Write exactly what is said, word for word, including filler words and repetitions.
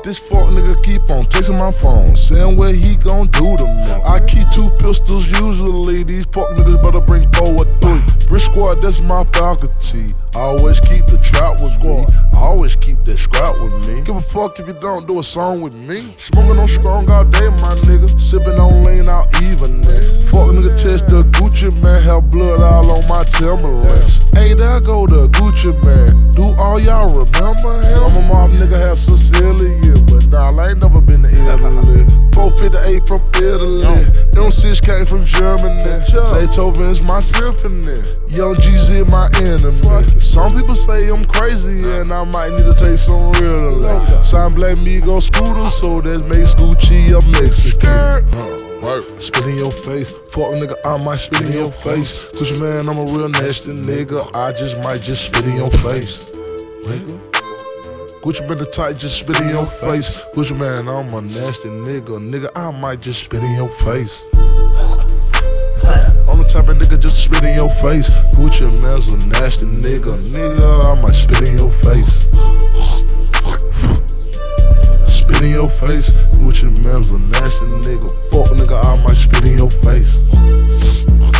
This fuck nigga keep on texting my phone, saying what he gon' do to me. I keep two pistols usually, these fuck niggas better bring four or three. Brick squad, that's my faculty. I always keep the trap with me. I always keep that scrap with me. Give a fuck if you don't do a song with me. Smoking on strong all day, my nigga. Sipping on lean out even. Fuck nigga test the Gucci man. Have blood all on my Timberlands. Hey, there go the Gucci man. Do all y'all remember him? I'm a mob nigga, have Sicilian, but nah, I ain't never been to Italy. four fifty-eight from Italy. M six came from Germany. Beethoven's my symphony. Young G Z my enemy. Some people say I'm crazy and I might need to take some real life. Sign Black Migo scooter, so that makes Gucci a Mexican. Huh. Spit in your face, fuck nigga, I might spit in your face. Gucci man, I'm a real nasty nigga, I just might just spit in your face. Gucci been the tight, just spit in your face. Gucci man, I'm a nasty nigga, nigga, I might just spit in your face. I'm the type of nigga just spit in your face. Gucci man's a nasty nigga, nigga, I might spit in your face. Spit in your face, Gucci man's a nasty nigga. Fuck nigga, I might spit in your face.